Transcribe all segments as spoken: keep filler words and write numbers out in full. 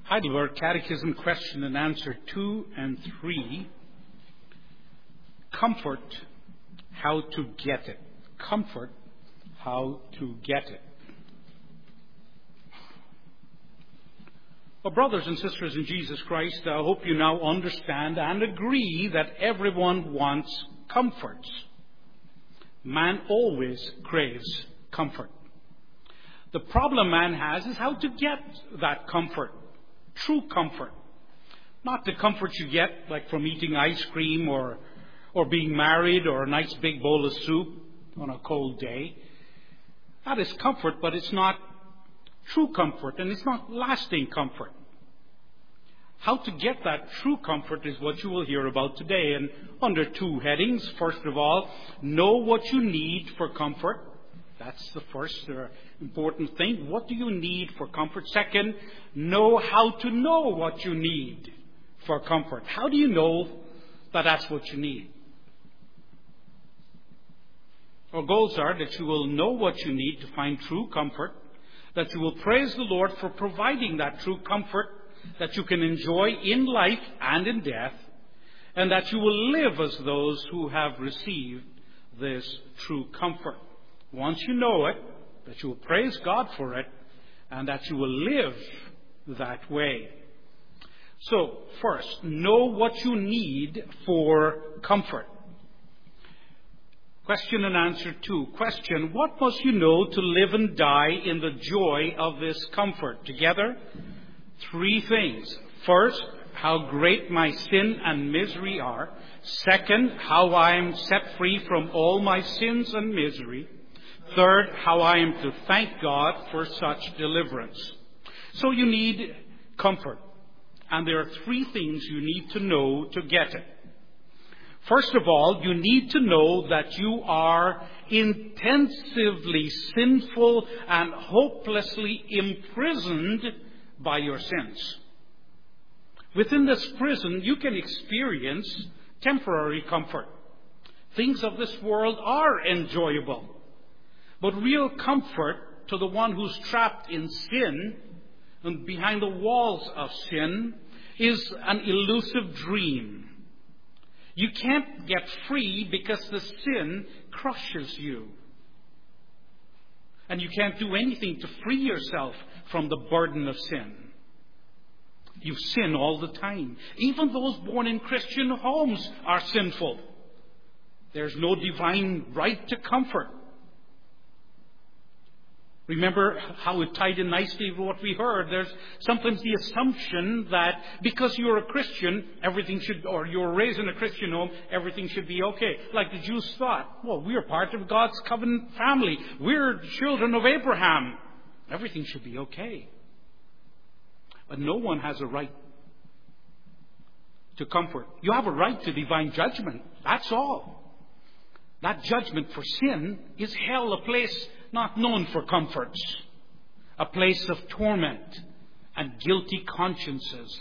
Heidelberg Catechism question and answer two and three. Comfort, how to get it. Comfort, how to get it. Well, brothers and sisters in Jesus Christ, I hope you now understand and agree that everyone wants comforts. Man always craves comfort. The problem man has is how to get that comfort, true comfort. Not the comfort you get like from eating ice cream or, or being married or a nice big bowl of soup on a cold day. That is comfort, but it's not true comfort, and it's not lasting comfort. How to get that true comfort is what you will hear about today. And under two headings, first of all, know what you need for comfort. That's the first uh, important thing. What do you need for comfort? Second, know how to know what you need for comfort. How do you know that that's what you need? Our goals are that you will know what you need to find true comfort, that you will praise the Lord for providing that true comfort that you can enjoy in life and in death, and that you will live as those who have received this true comfort. Once you know it, that you will praise God for it, and that you will live that way. So, first, know what you need for comfort. Question and answer two. Question, what must you know to live and die in the joy of this comfort? Together, three things. First, how great my sin and misery are. Second, how I am set free from all my sins and misery. Third, how I am to thank God for such deliverance. So you need comfort. And there are three things you need to know to get it. First of all, you need to know that you are intensively sinful and hopelessly imprisoned by your sins. Within this prison, you can experience temporary comfort. Things of this world are enjoyable. But real comfort to the one who's trapped in sin and behind the walls of sin is an elusive dream. You can't get free because the sin crushes you. And you can't do anything to free yourself from the burden of sin. You sin all the time. Even those born in Christian homes are sinful. There's no divine right to comfort. Remember how it tied in nicely with what we heard. There's sometimes the assumption that because you're a Christian, everything should, or you're raised in a Christian home, everything should be okay. Like the Jews thought, well, we're part of God's covenant family. We're children of Abraham. Everything should be okay. But no one has a right to comfort. You have a right to divine judgment. That's all. That judgment for sin is hell, a place not known for comforts, a place of torment and guilty consciences.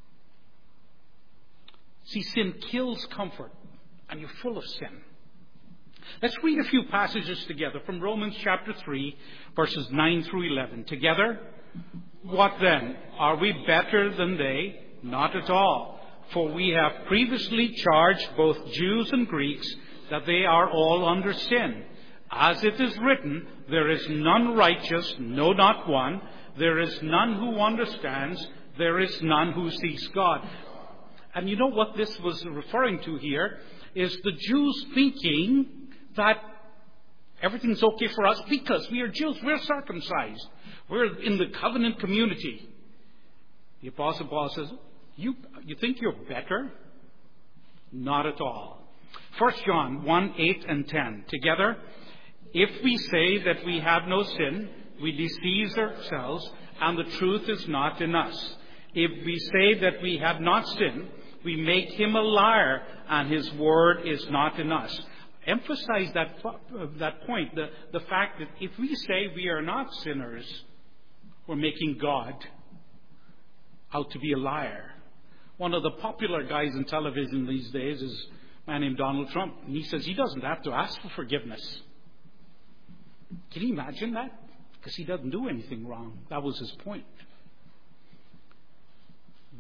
See, sin kills comfort, and you're full of sin. Let's read a few passages together from Romans chapter three, verses nine through eleven. Together, what then? Are we better than they? Not at all. For we have previously charged both Jews and Greeks that they are all under sin. As it is written, there is none righteous, no, not one. There is none who understands. There is none who seeks God. And you know what this was referring to here is the Jews thinking that everything's okay for us because we are Jews. We're circumcised. We're in the covenant community. The Apostle Paul says, you, you think you're better? Not at all. First John one, eight and ten. Together, if we say that we have no sin, we deceive ourselves, and the truth is not in us. If we say that we have not sinned, we make him a liar, and his word is not in us. Emphasize that that point, the, the fact that if we say we are not sinners, we're making God out to be a liar. One of the popular guys in television these days is a man named Donald Trump, and he says he doesn't have to ask for forgiveness. Can you imagine that? Because he doesn't do anything wrong. That was his point.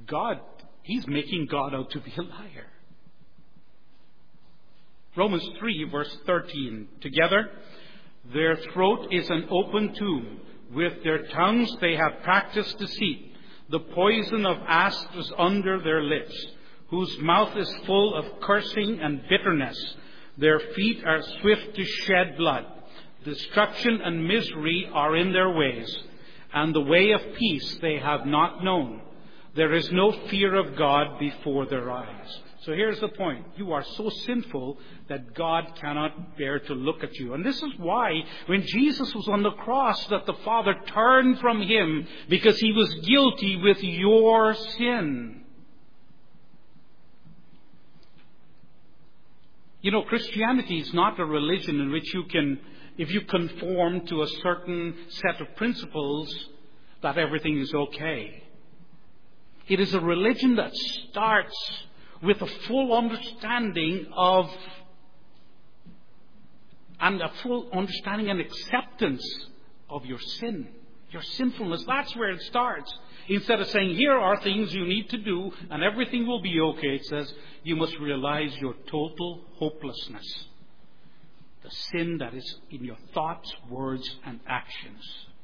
God, he's making God out to be a liar. Romans three, verse thirteen. Together, their throat is an open tomb. With their tongues they have practiced deceit. The poison of asps is under their lips, whose mouth is full of cursing and bitterness. Their feet are swift to shed blood. Destruction and misery are in their ways, and the way of peace they have not known. There is no fear of God before their eyes. So here's the point. You are so sinful that God cannot bear to look at you. And this is why when Jesus was on the cross that the Father turned from him, because he was guilty with your sin. You know, Christianity is not a religion in which you can, if you conform to a certain set of principles, that everything is okay. It is a religion that starts with a full understanding of, and a full understanding and acceptance of your sin, your sinfulness. That's where it starts. Instead of saying, here are things you need to do and everything will be okay, it says, you must realize your total hopelessness. The sin that is in your thoughts, words, and actions.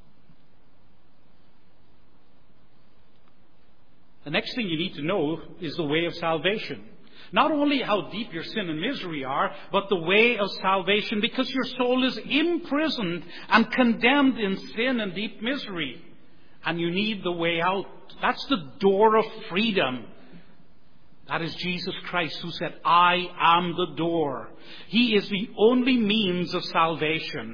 The next thing you need to know is the way of salvation. Not only how deep your sin and misery are, but the way of salvation, because your soul is imprisoned and condemned in sin and deep misery. And you need the way out. That's the door of freedom. That is Jesus Christ who said, I am the door. He is the only means of salvation.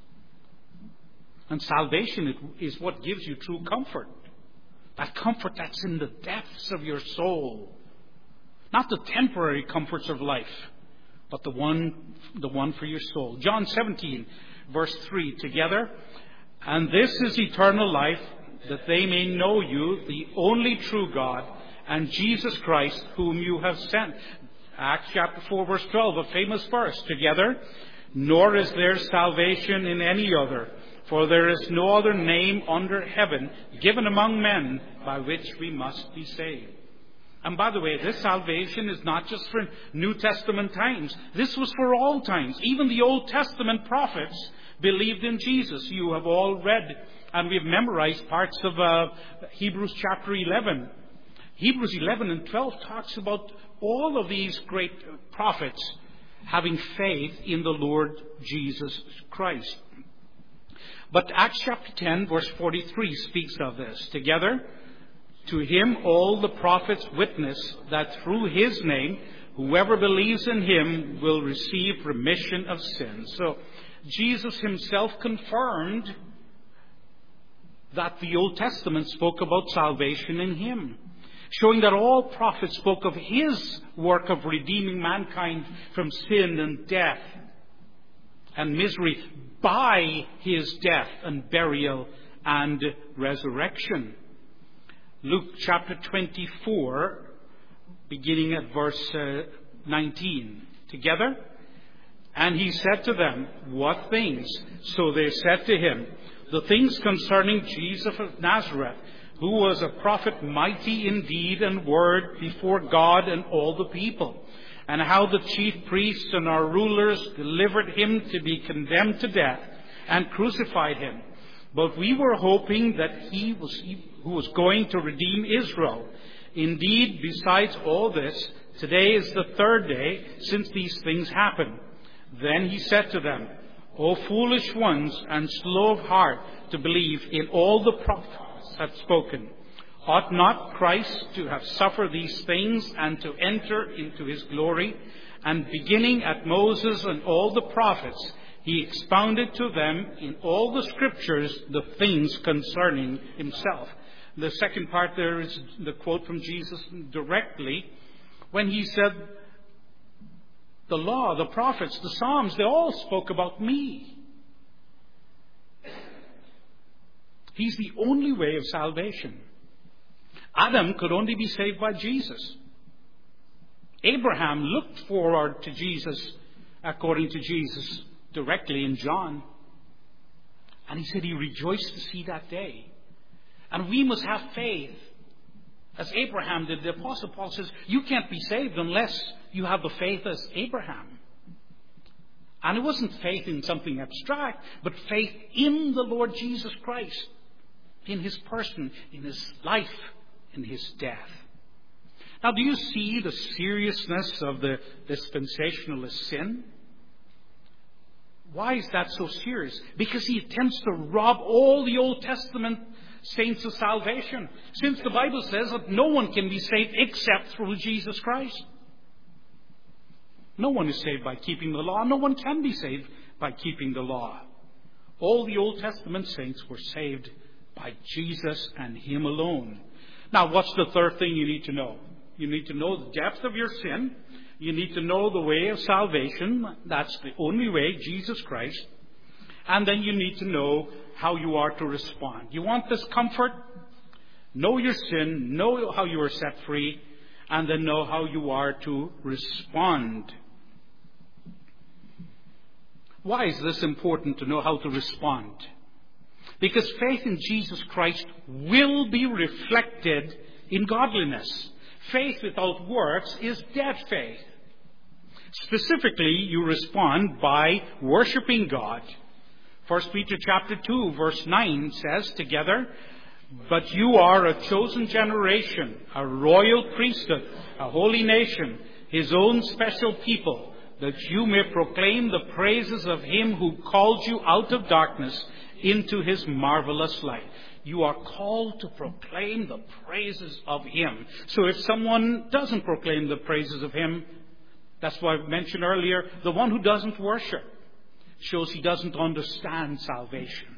And salvation is what gives you true comfort. That comfort that's in the depths of your soul. Not the temporary comforts of life, but the one, the one for your soul. John seventeen, verse three, together. And this is eternal life, that they may know you, the only true God, and Jesus Christ, whom you have sent. Acts chapter four, verse twelve, a famous verse. Together. Nor is there salvation in any other. For there is no other name under heaven given among men by which we must be saved. And by the way, this salvation is not just for New Testament times. This was for all times. Even the Old Testament prophets believed in Jesus. You have all read and we've memorized parts of uh, Hebrews chapter eleven. Hebrews eleven and twelve talks about all of these great prophets having faith in the Lord Jesus Christ. But Acts chapter ten, verse forty-three speaks of this. Together, to him all the prophets witness that through his name, whoever believes in him will receive remission of sins. So Jesus himself confirmed that the Old Testament spoke about salvation in him, showing that all prophets spoke of his work of redeeming mankind from sin and death and misery by his death and burial and resurrection. Luke chapter twenty-four, beginning at verse uh, nineteen. Together. And he said to them, what things? So they said to him, the things concerning Jesus of Nazareth, who was a prophet mighty in deed and word before God and all the people, and how the chief priests and our rulers delivered him to be condemned to death and crucified him. But we were hoping that he was who was going to redeem Israel. Indeed, besides all this, today is the third day since these things happened. Then he said to them, O foolish ones and slow of heart to believe in all the prophets have spoken. Ought not Christ to have suffered these things and to enter into his glory? And beginning at Moses and all the prophets, he expounded to them in all the scriptures the things concerning himself. The second part there is the quote from Jesus directly when he said, the law, the prophets, the Psalms, they all spoke about me. He's the only way of salvation. Adam could only be saved by Jesus. Abraham looked forward to Jesus, according to Jesus, directly in John. And he said he rejoiced to see that day. And we must have faith as Abraham did. The Apostle Paul says, you can't be saved unless you have the faith as Abraham. And it wasn't faith in something abstract, but faith in the Lord Jesus Christ, in His person, in His life, in His death. Now, do you see the seriousness of the dispensationalist sin? Why is that so serious? Because he attempts to rob all the Old Testament saints of salvation, since the Bible says that no one can be saved except through Jesus Christ. No one is saved by keeping the law. No one can be saved by keeping the law. All the Old Testament saints were saved by Jesus and Him alone. Now, what's the third thing you need to know? You need to know the depth of your sin. You need to know the way of salvation. That's the only way, Jesus Christ. And then you need to know how you are to respond. You want this comfort? Know your sin. Know how you are set free. And then know how you are to respond. Why is this important to know how to respond? Because faith in Jesus Christ will be reflected in godliness. Faith without works is dead faith. Specifically, you respond by worshiping God. First Peter chapter two, verse nine says together, but you are a chosen generation, a royal priesthood, a holy nation, His own special people, that you may proclaim the praises of Him who called you out of darkness into His marvelous light. You are called to proclaim the praises of Him. So if someone doesn't proclaim the praises of Him, that's why I mentioned earlier, the one who doesn't worship shows he doesn't understand salvation.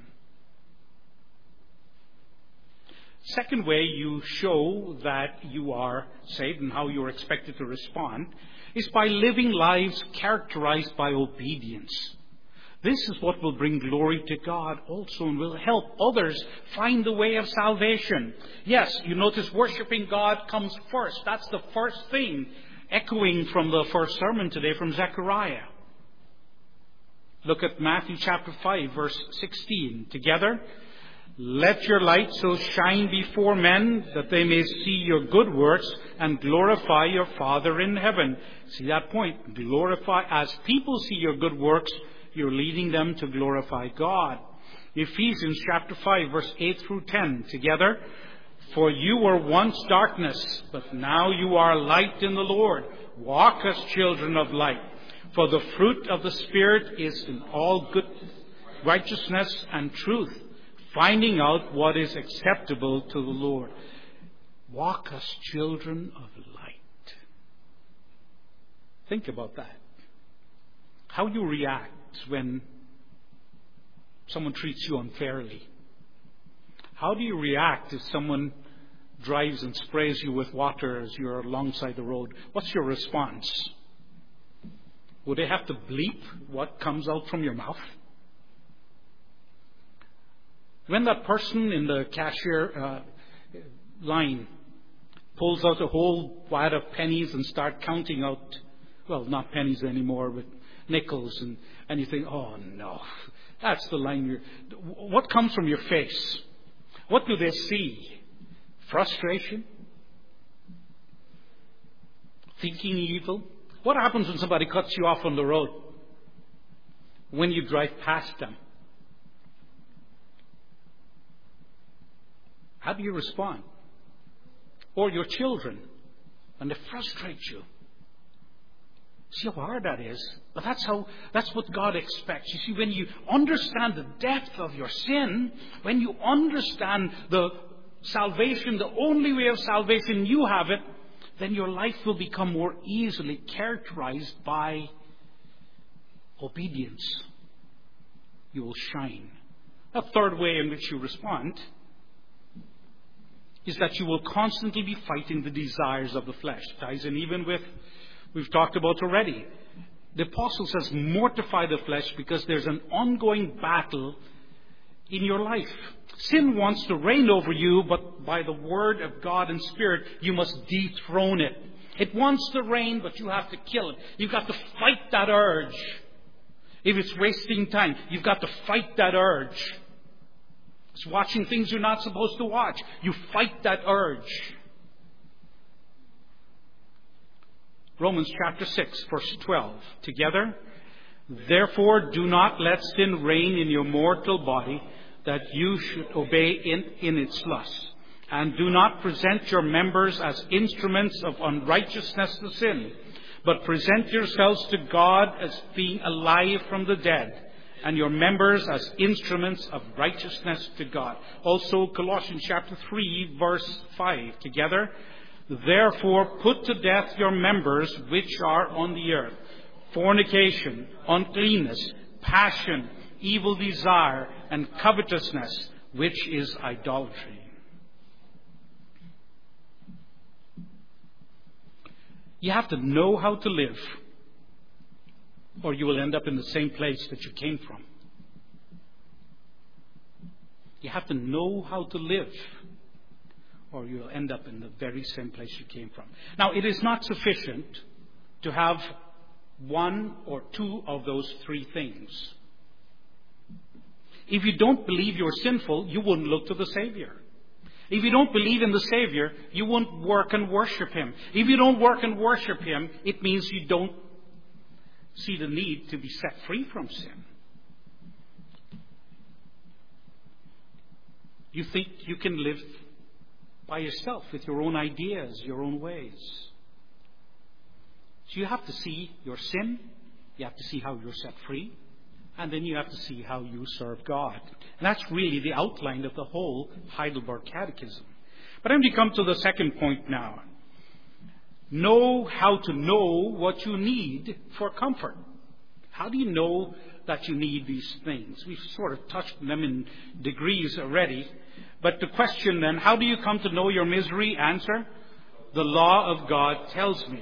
Second way you show that you are saved and how you are expected to respond is by living lives characterized by obedience. This is what will bring glory to God also and will help others find the way of salvation. Yes, you notice worshiping God comes first. That's the first thing, echoing from the first sermon today from Zechariah. Look at Matthew chapter five, verse sixteen. Together, let your light so shine before men that they may see your good works and glorify your Father in heaven. See that point? Glorify. As people see your good works, you're leading them to glorify God. Ephesians chapter five, verse eight through ten. Together, for you were once darkness, but now you are light in the Lord. Walk as children of light. For the fruit of the Spirit is in all good righteousness and truth, finding out what is acceptable to the Lord. Walk as children of light. Think about that. How you react when someone treats you unfairly. How do you react if someone drives and sprays you with water as you're alongside the road? What's your response? Would they have to bleep what comes out from your mouth? When that person in the cashier uh, line pulls out a whole wad of pennies and start counting out, well, not pennies anymore, but nickels, and, and you think, oh no, that's the line. You're, what comes from your face? What do they see? Frustration? Thinking evil? What happens when somebody cuts you off on the road? When you drive past them? How do you respond? Or your children, when they frustrate you. See how hard that is? But that's how, that's what God expects. You see, when you understand the depth of your sin, when you understand the salvation, the only way of salvation, you have it, then your life will become more easily characterized by obedience. You will shine. A third way in which you respond is that you will constantly be fighting the desires of the flesh. It ties in even with, we've talked about already. The apostle says, mortify the flesh, because there's an ongoing battle in your life. Sin wants to reign over you, but by the word of God and Spirit, you must dethrone it. It wants to reign, but you have to kill it. You've got to fight that urge. If it's wasting time, you've got to fight that urge. It's watching things you're not supposed to watch. You fight that urge. Romans chapter six, verse twelve. Together, therefore do not let sin reign in your mortal body, that you should obey in, in its lusts. And do not present your members as instruments of unrighteousness to sin, but present yourselves to God as being alive from the dead, and your members as instruments of righteousness to God. Also, Colossians chapter three, verse five. Together, therefore put to death your members which are on the earth: fornication, uncleanness, passion, evil desire, and covetousness, which is idolatry. You have to know how to live, or you will end up in the same place that you came from. You have to know how to live, or you'll end up in the very same place you came from. Now, it is not sufficient to have one or two of those three things. If you don't believe you're sinful, you wouldn't look to the Savior. If you don't believe in the Savior, you won't work and worship Him. If you don't work and worship Him, it means you don't see the need to be set free from sin. You think you can live by yourself with your own ideas, your own ways. So you have to see your sin, you have to see how you're set free, and then you have to see how you serve God. And that's really the outline of the whole Heidelberg Catechism. But then we come to the second point now. Know how to know what you need for comfort. How do you know that you need these things? We've sort of touched on them in degrees already. But the question then, how do you come to know your misery? Answer: the law of God tells me.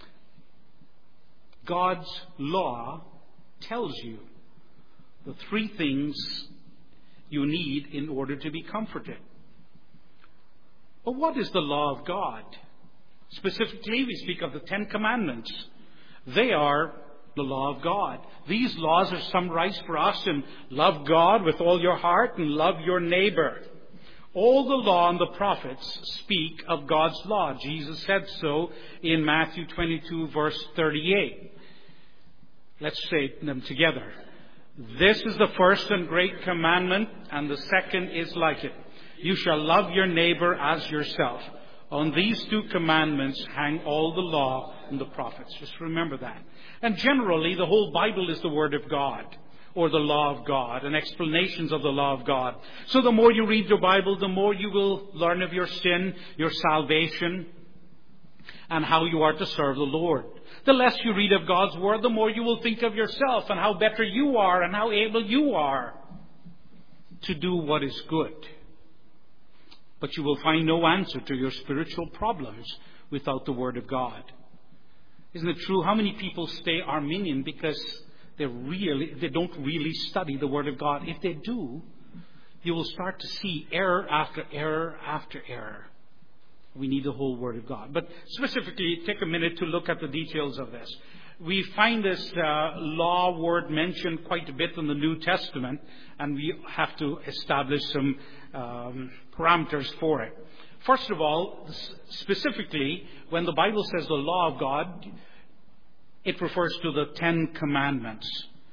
God's law tells you the three things you need in order to be comforted. But what is the law of God? Specifically, we speak of the Ten Commandments. They are the law of God. These laws are summarized for us in love God with all your heart and love your neighbor. All the law and the prophets speak of God's law. Jesus said so in Matthew twenty-two, verse thirty-eight. Let's say them together. This is the first and great commandment, and the second is like it. You shall love your neighbor as yourself. On these two commandments hang all the law and the prophets. Just remember that. And generally, the whole Bible is the Word of God, or the law of God, and explanations of the law of God. So the more you read your Bible, the more you will learn of your sin, your salvation, and how you are to serve the Lord. The less you read of God's Word, the more you will think of yourself and how better you are and how able you are to do what is good. But you will find no answer to your spiritual problems without the Word of God. Isn't it true? How many people stay Arminian because they really they don't really study the Word of God? If they do, you will start to see error after error after error. We need the whole Word of God. But specifically, take a minute to look at the details of this. We find this uh, law word mentioned quite a bit in the New Testament, and we have to establish some um, parameters for it. First of all, specifically, when the Bible says the law of God, it refers to the Ten Commandments.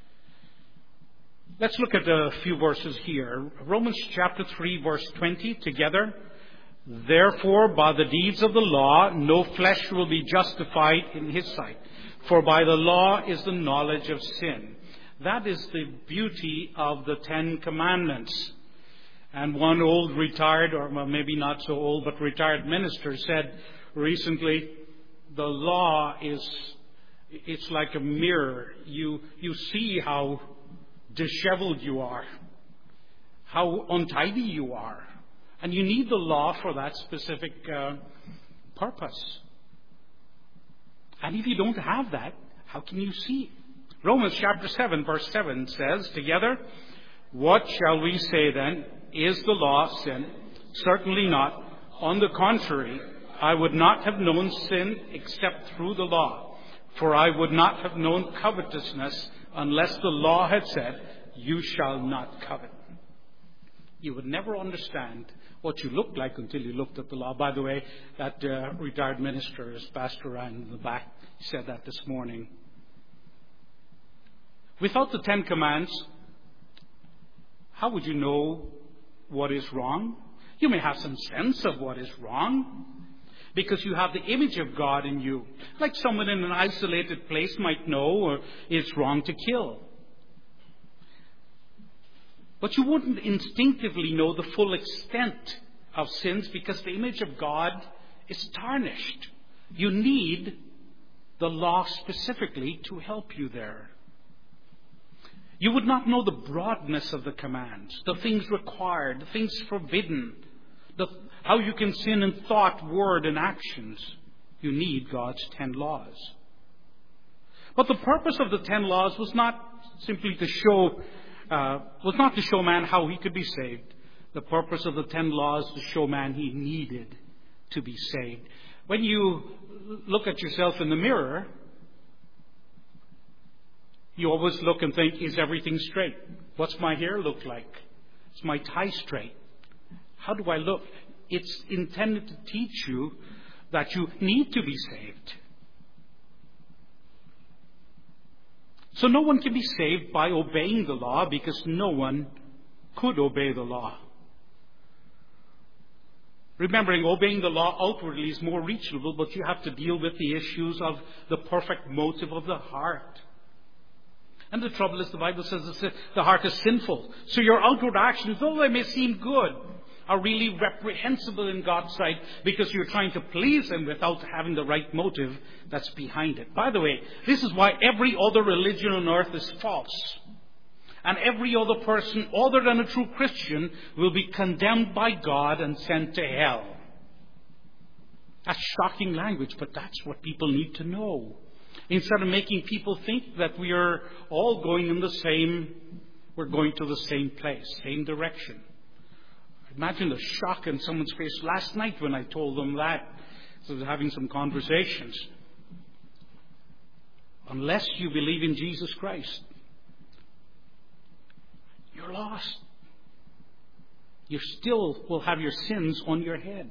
Let's look at a few verses here. Romans chapter three, verse twenty, together. Therefore, by the deeds of the law, no flesh will be justified in his sight. For by the law is the knowledge of sin. That is the beauty of the Ten Commandments. And one old retired, or maybe not so old, but retired minister said recently, the law is, it's like a mirror. You, you see how disheveled you are, how untidy you are. And you need the law for that specific uh, purpose. And if you don't have that, how can you see? Romans chapter seven, verse seven says, together, what shall we say then? Is the law sin? Certainly not. On the contrary, I would not have known sin except through the law. For I would not have known covetousness unless the law had said, you shall not covet. You would never understand what you looked like until you looked at the law. By the way, that uh, retired minister, is Pastor Ryan in the back, said that this morning. Without the Ten Commandments, how would you know what is wrong? You may have some sense of what is wrong, because you have the image of God in you. Like someone in an isolated place might know or it's wrong to kill. But you wouldn't instinctively know the full extent of sins, because the image of God is tarnished. You need the law specifically to help you there. You would not know the broadness of the commands, the things required, the things forbidden, the, how you can sin in thought, word, and actions. You need God's ten laws. But the purpose of the ten laws was not simply to show, uh, was not to show man how he could be saved. The purpose of the ten laws was to show man he needed to be saved. When you look at yourself in the mirror, you always look and think, is everything straight? What's my hair look like? Is my tie straight? How do I look? It's intended to teach you that you need to be saved. So no one can be saved by obeying the law, because no one could obey the law. Remembering, obeying the law outwardly is more reachable, but you have to deal with the issues of the perfect motive of the heart. And the trouble is, the Bible says that the heart is sinful. So your outward actions, though they may seem good, are really reprehensible in God's sight, because you're trying to please Him without having the right motive that's behind it. By the way, this is why every other religion on earth is false. And every other person other than a true Christian will be condemned by God and sent to hell. That's shocking language, but that's what people need to know. Instead of making people think that we are all going in the same, we're going to the same place, same direction. Imagine the shock in someone's face last night when I told them that. So I was having some conversations. Unless you believe in Jesus Christ, you're lost. You still will have your sins on your head.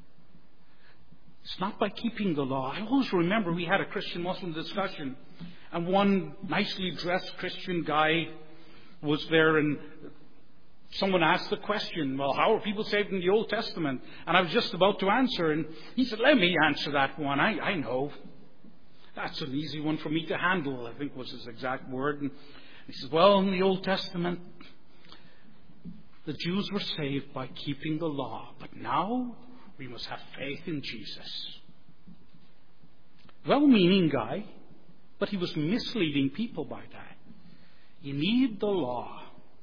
It's not by keeping the law. I always remember we had a Christian-Muslim discussion, and one nicely dressed Christian guy was there, and someone asked the question, well, how are people saved in the Old Testament? And I was just about to answer, and he said, let me answer that one. I, I know. That's an easy one for me to handle, I think was his exact word. And he said, well, in the Old Testament, the Jews were saved by keeping the law, but now we must have faith in Jesus. Well-meaning guy, but he was misleading people by that. You need the law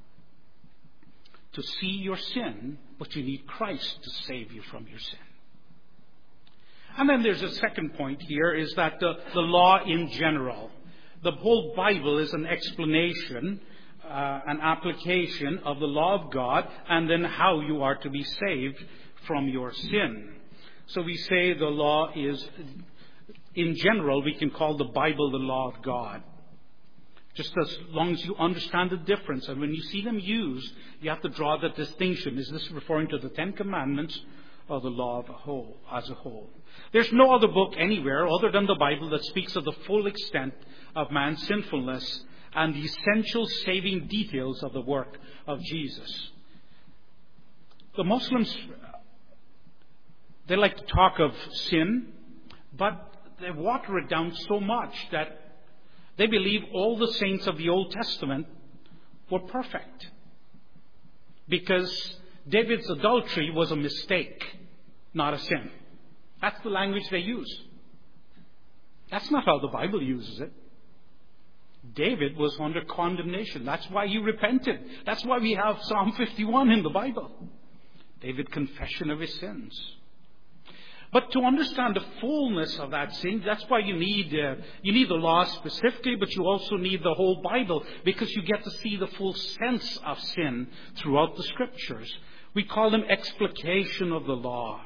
to see your sin, but you need Christ to save you from your sin. And then there's a second point here, is that the, the law in general. The whole Bible is an explanation, uh, an application of the law of God, and then how you are to be saved from your sin. So we say the law is, in general, we can call the Bible the law of God. Just as long as you understand the difference. And when you see them used, you have to draw the distinction. Is this referring to the Ten Commandments or the law of a whole, as a whole? There's no other book anywhere other than the Bible that speaks of the full extent of man's sinfulness and the essential saving details of the work of Jesus. The Muslims, they like to talk of sin, but they water it down so much that they believe all the saints of the Old Testament were perfect, because David's adultery was a mistake, not a sin. That's the language they use. That's not how the Bible uses it. David was under condemnation. That's why he repented. That's why we have Psalm fifty-one in the Bible. David's confession of his sins. But to understand the fullness of that sin, that's why you need uh, you need the law specifically, but you also need the whole Bible, because you get to see the full sense of sin throughout the Scriptures. We call them explication of the law.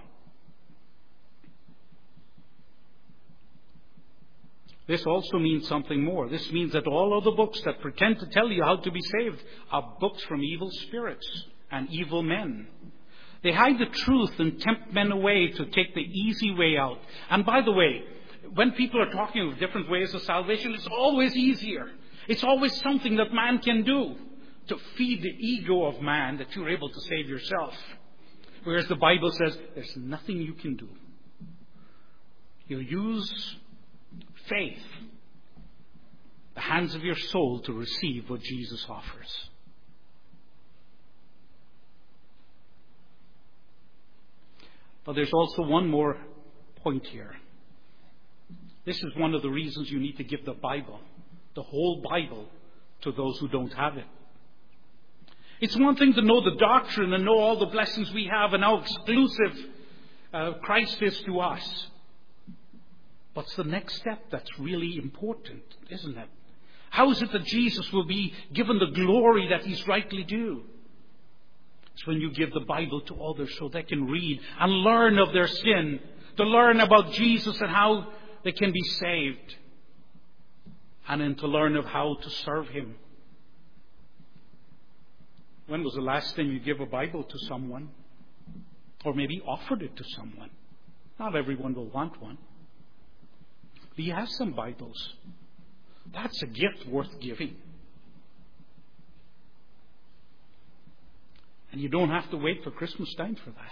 This also means something more. This means that all other books that pretend to tell you how to be saved are books from evil spirits and evil men. They hide the truth and tempt men away to take the easy way out. And by the way, when people are talking of different ways of salvation, it's always easier. It's always something that man can do to feed the ego of man that you're able to save yourself. Whereas the Bible says there's nothing you can do. You use faith, the hands of your soul, to receive what Jesus offers. But there's also one more point here. This is one of the reasons you need to give the Bible, the whole Bible, to those who don't have it. It's one thing to know the doctrine and know all the blessings we have and how exclusive uh, Christ is to us. What's the next step that's really important, isn't it? How is it that Jesus will be given the glory that He's rightly due? It's when you give the Bible to others so they can read and learn of their sin, to learn about Jesus and how they can be saved, and then to learn of how to serve Him. When was the last time you gave a Bible to someone? Or maybe offered it to someone? Not everyone will want one. Do you have some Bibles? That's a gift worth giving. And you don't have to wait for Christmas time for that.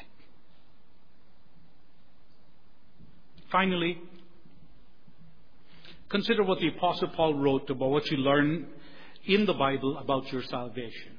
Finally, consider what the Apostle Paul wrote about what you learn in the Bible about your salvation.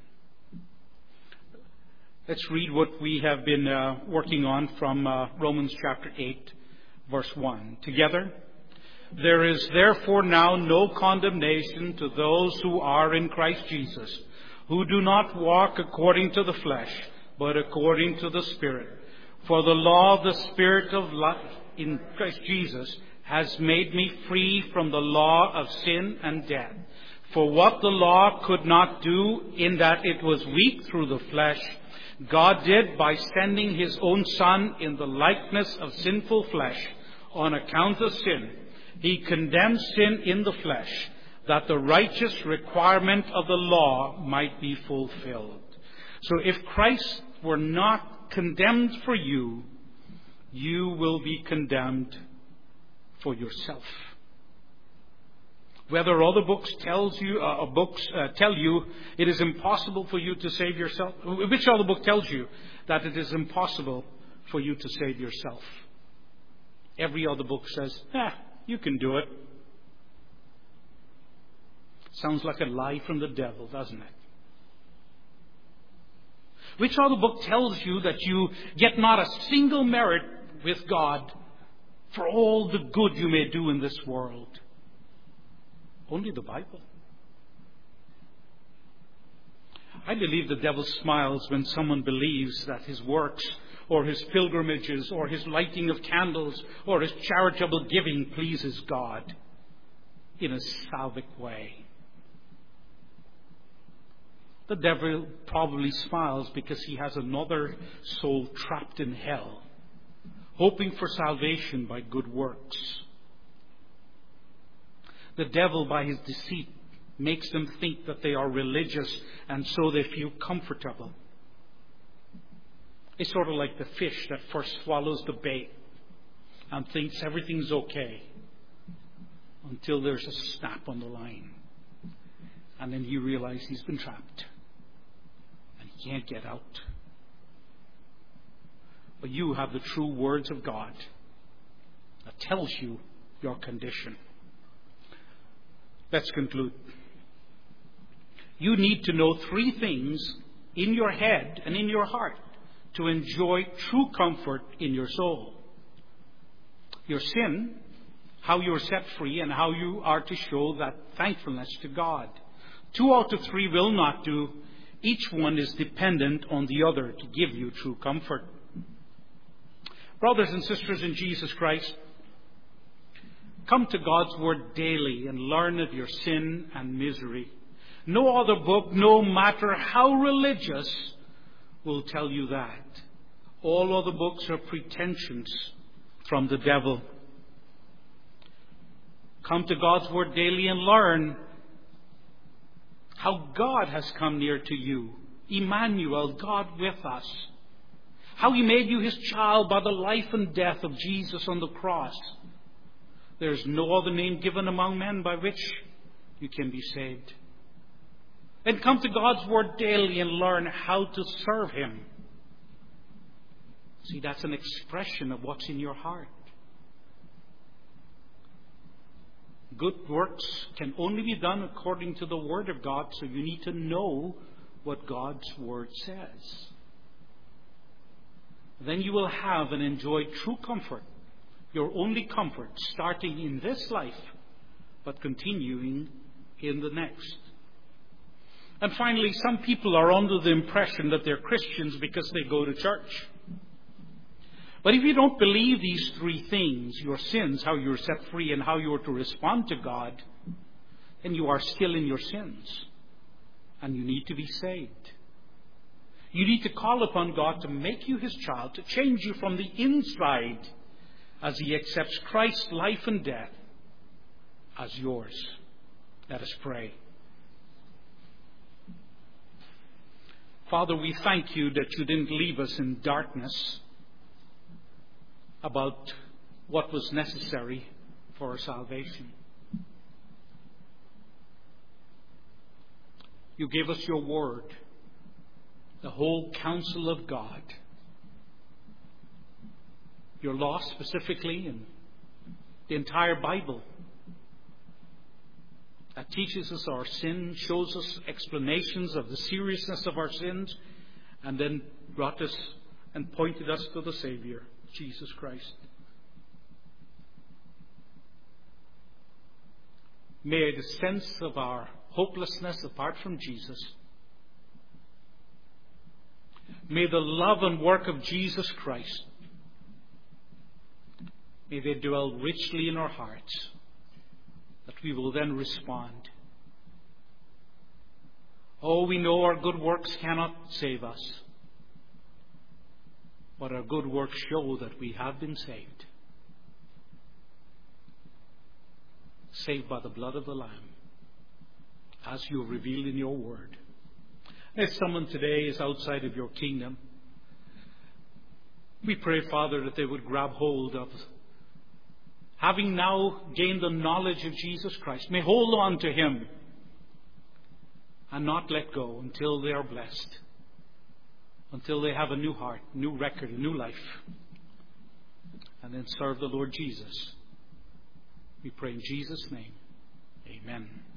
Let's read what we have been uh, working on from uh, Romans chapter eight, verse one. Together, there is therefore now no condemnation to those who are in Christ Jesus, who do not walk according to the flesh, but according to the Spirit. For the law of the Spirit of life in Christ Jesus has made me free from the law of sin and death. For what the law could not do, in that it was weak through the flesh, God did by sending His own Son in the likeness of sinful flesh on account of sin. He condemned sin in the flesh, that the righteous requirement of the law might be fulfilled. So if Christ were not condemned for you, you will be condemned for yourself. Whether other books tells you, uh, books uh, tell you it is impossible for you to save yourself. Which other book tells you that it is impossible for you to save yourself? Every other book says, "Ah, you can do it." Sounds like a lie from the devil, doesn't it? Which other book tells you that you get not a single merit with God for all the good you may do in this world? Only the Bible. I believe the devil smiles when someone believes that his works or his pilgrimages or his lighting of candles or his charitable giving pleases God in a salvic way. The devil probably smiles because he has another soul trapped in hell, hoping for salvation by good works. The devil, by his deceit, makes them think that they are religious, and so they feel comfortable. It's sort of like the fish that first swallows the bait and thinks everything's okay until there's a snap on the line. And then he realizes he's been trapped and he can't get out. But you have the true words of God that tells you your condition. Let's conclude. You need to know three things in your head and in your heart to enjoy true comfort in your soul. Your sin, how you are set free, and how you are to show that thankfulness to God. Two out of three will not do. Each one is dependent on the other to give you true comfort. Brothers and sisters in Jesus Christ, come to God's Word daily and learn of your sin and misery. No other book, no matter how religious, will tell you that. All other books are pretensions from the devil. Come to God's Word daily and learn how God has come near to you. Emmanuel, God with us. how He made you His child by the life and death of Jesus on the cross. There is no other name given among men by which you can be saved. And come to God's Word daily and learn how to serve Him. See, that's an expression of what's in your heart. Good works can only be done according to the Word of God, so you need to know what God's Word says. Then you will have and enjoy true comfort, your only comfort, starting in this life, but continuing in the next. And finally, some people are under the impression that they're Christians because they go to church. But if you don't believe these three things, your sins, how you're set free, and how you are to respond to God, then you are still in your sins. And you need to be saved. You need to call upon God to make you His child, to change you from the inside as He accepts Christ's life and death as yours. Let us pray. Father, we thank You that You didn't leave us in darkness about what was necessary for our salvation. You gave us Your Word, the whole counsel of God, Your law specifically, and the entire Bible that teaches us our sin, shows us explanations of the seriousness of our sins, and then brought us and pointed us to the Savior, Jesus Christ. May the sense of our hopelessness apart from Jesus, may the love and work of Jesus Christ, may they dwell richly in our hearts, that we will then respond. Oh, we know our good works cannot save us, but our good works show that we have been saved. Saved by the blood of the Lamb, as You revealed in Your Word. If someone today is outside of Your kingdom, we pray, Father, that they would grab hold of, having now gained the knowledge of Jesus Christ, may hold on to Him and not let go until they are blessed, until they have a new heart, new record, a new life, and then serve the Lord Jesus. We pray in Jesus' name. Amen.